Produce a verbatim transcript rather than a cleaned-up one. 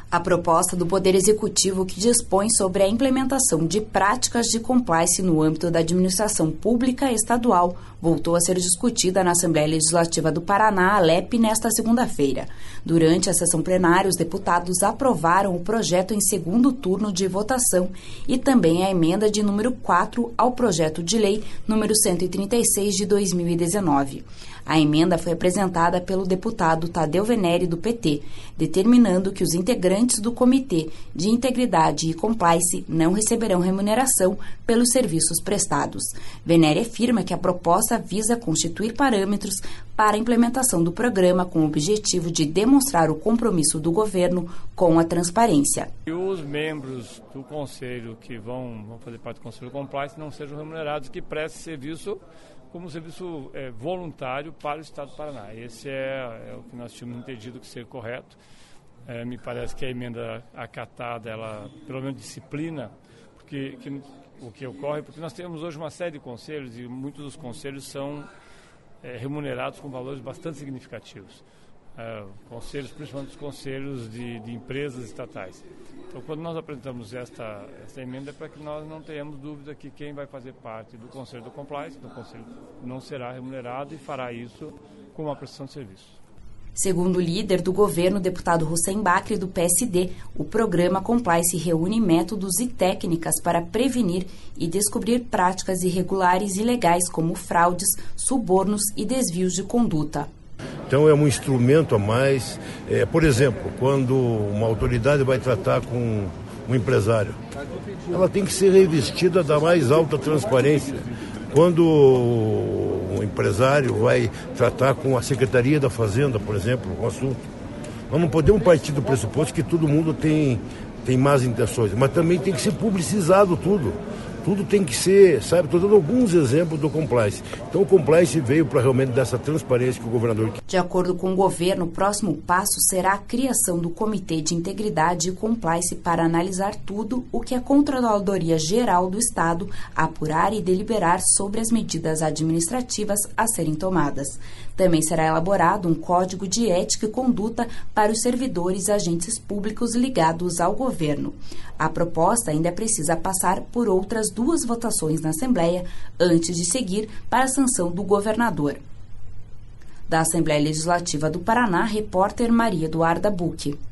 A proposta do Poder Executivo que dispõe sobre a implementação de práticas de compliance no âmbito da administração pública estadual voltou a ser discutida na Assembleia Legislativa do Paraná, A L E P, nesta segunda-feira. Durante a sessão plenária, os deputados aprovaram o projeto em segundo turno de votação e também a emenda de número quatro ao projeto de lei número cento e trinta e seis de dois mil e dezenove. A emenda foi apresentada pelo deputado Tadeu Venere, do P T, determinando que os integrantes do Comitê de Integridade e Compliance não receberão remuneração pelos serviços prestados. Venere afirma que a proposta visa constituir parâmetros para a implementação do programa com o objetivo de demonstrar o compromisso do governo com a transparência. E os membros do Conselho que vão, vão fazer parte do Conselho Compliance não sejam remunerados, que prestem serviço como serviço é, voluntário para o Estado do Paraná. Esse é, é o que nós tínhamos entendido que ser correto. É, me parece que a emenda acatada, ela pelo menos disciplina porque, que, o que ocorre, porque nós temos hoje uma série de conselhos e muitos dos conselhos são é, remunerados com valores bastante significativos. É, conselhos, principalmente os conselhos de, de empresas estatais. Então, quando nós apresentamos esta, esta emenda, é para que nós não tenhamos dúvida que quem vai fazer parte do Conselho do Compliance, do Conselho, não será remunerado e fará isso com uma prestação de serviço. Segundo o líder do governo, o deputado Hussein Bacri, do P S D, o programa Compliance reúne métodos e técnicas para prevenir e descobrir práticas irregulares e ilegais como fraudes, subornos e desvios de conduta. Então é um instrumento a mais. É, por exemplo, quando uma autoridade vai tratar com um empresário, ela tem que ser revestida da mais alta transparência. Quando um empresário vai tratar com a Secretaria da Fazenda, por exemplo, um assunto, nós não podemos partir do pressuposto que todo mundo tem, tem más intenções, mas também tem que ser publicizado tudo. Tudo tem que ser, sabe, estou dando alguns exemplos do compliance. Então o compliance veio para realmente dar essa transparência que o governador quer. De acordo com o governo, o próximo passo será a criação do Comitê de Integridade e Compliance para analisar tudo o que a Controladoria Geral do Estado apurar e deliberar sobre as medidas administrativas a serem tomadas. Também será elaborado um código de ética e conduta para os servidores e agentes públicos ligados ao governo. A proposta ainda precisa passar por outras duas votações na Assembleia antes de seguir para a sanção do governador. Da Assembleia Legislativa do Paraná, repórter Maria Eduarda Bucchi.